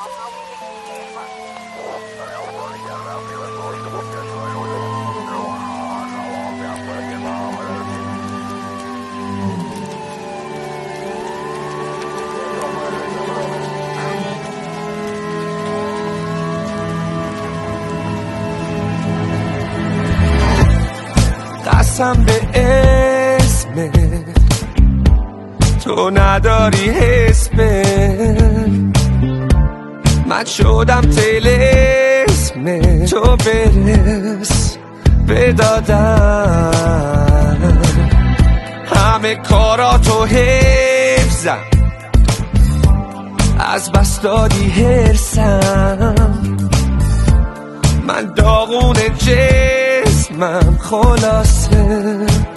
قسم به اسم تو نداری حس من شدم طلسم تو برس بدادم همه کاراتو حفظم از بس دادی هرسم من داغون جسمم خلاصه